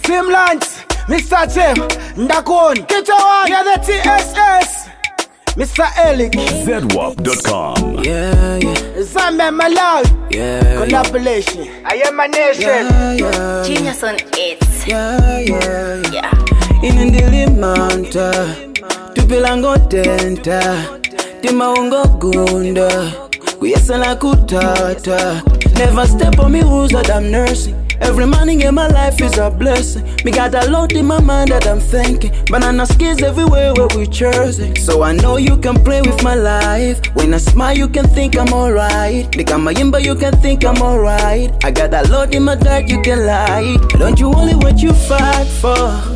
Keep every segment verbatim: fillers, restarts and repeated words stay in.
Simlands, Mister Tim, Ndakon, Kitawa, yeah, the T S S, Mister Elik, Z W A P dot com. Yeah, yeah. Zambe Malawi, Yeah, collaboration. I am a nation. yeah, yeah. Genius on it. Yeah, yeah, yeah. Yeah. Inendilimanta tupilango tenta timaungo gunda kuyesala kutata. Never step on me rules that I'm nursing. Every morning in my life is a blessing. Me got a lot in my mind that I'm thinking. Banana skis everywhere where we choosing. So I know you can play with my life. When I smile you can think I'm alright. Nikamayimba you can think I'm alright. I got a lot in my dark you can lie. Don't you only what you fight for?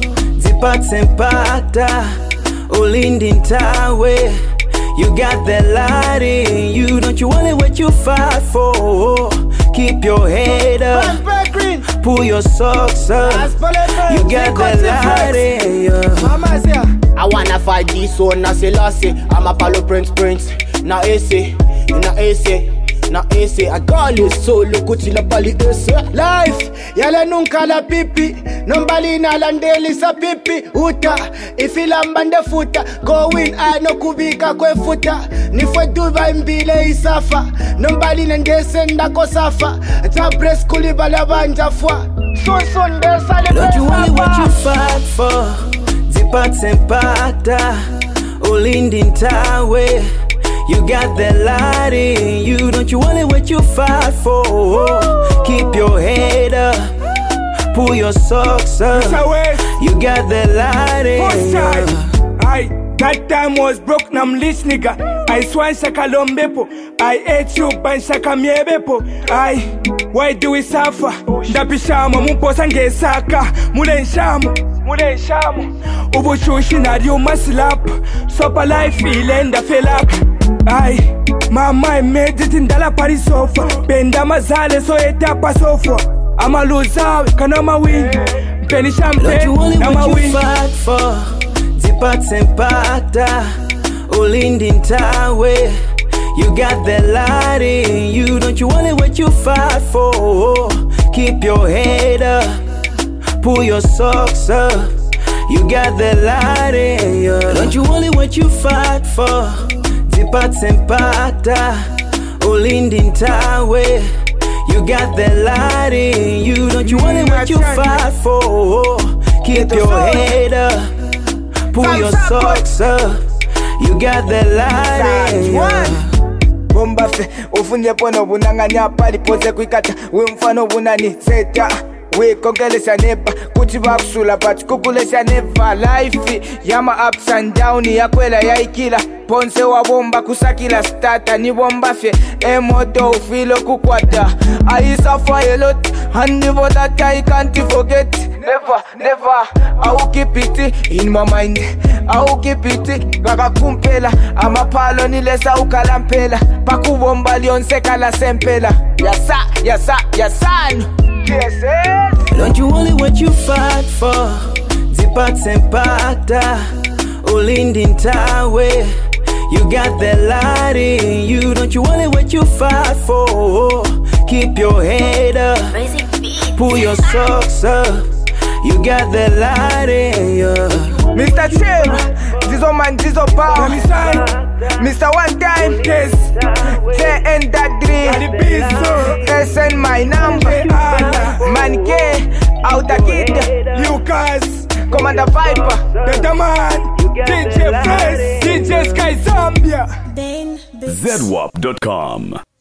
Zipats and pata Ulindi ntawe. You got that light in you. Don't you only what you fight for? Keep your head up, pull your socks up. You got that light in you. I wanna fight this one, I say Lassie. I'm a Palo Prince Prince. Now A C, now A C, now A C. I call it solo, kuti la pali ese. Life, yale nunca la pipi. Nombali na landeli sa pipi. Uta, ifila mbande futa. Go win, I no kubika kwe futa. Nifwe duva mbile isafa. Nombali nendese ndako safa. Tabres kuliba la banja fwa. So Sunday sale. Don't you only what you fight for? Zipats and pata Ulindi ntawe. You got that light in you. Don't you only what you fight for? Keep your head up, pull your socks up. You got that light in you. I that time was broke, nam lich nigga. I swan shaka lombepo. I ate you ban shaka miebepo. I why do we suffer? Ndapishamo mumposa ngesaka. Mule nshamu, mule nshamu. Ubu shushi na riu maslap. Sopa life ilenda felak. I my mind made it in dala pari sofa. Benda mazale so etapa sofa. I'ma lose out, can I'ma win. Penny champagne, don't you only I'ma what you win. fight for? Zipats and pata Ulindi ntawe. You got that light in you. Don't you only what you fight for? Keep your head up, pull your socks up. You got that light in you. Don't you only what you fight for? Zipats and pata Ulindi ntawe. You got that light in you. Don't you only what you fight for? Keep your head up, pull your socks up. You got that light in you. Bomba fe, ufunye pono bunanganya pali pose kuikata. We mfano bunani zeta. We kongelesha neba, kuti bakusula but kukulesha neva. Life, yama ups and down, ya kwela ya ikila. Ponse wa bomba kusakila starter. Ni bomba fe, emoto ufilo kukwata. I suffer a lot, and never that I can't forget. Never, never, I will keep it in my mind. I will keep it, gaga kumpela. Amapalo nilesa ukalampela. Paku bomba lionseka la sempela. Yasa, yasa, yasan. Yes, yes. Don't you only what you fight for? Zipats and pata Ulindi ntawe. You got that light in you. Don't you only what you fight for? Keep your head up, pull your socks up. You got that light in you. Mister Chill, Dizo man, Dizo power. Mister One Time, yes. J N that dream. S N my number. Man K, out the kid. Lucas, Commander Viper. The man, D J Fresh, D J Sky Zambia. Z W A P dot com.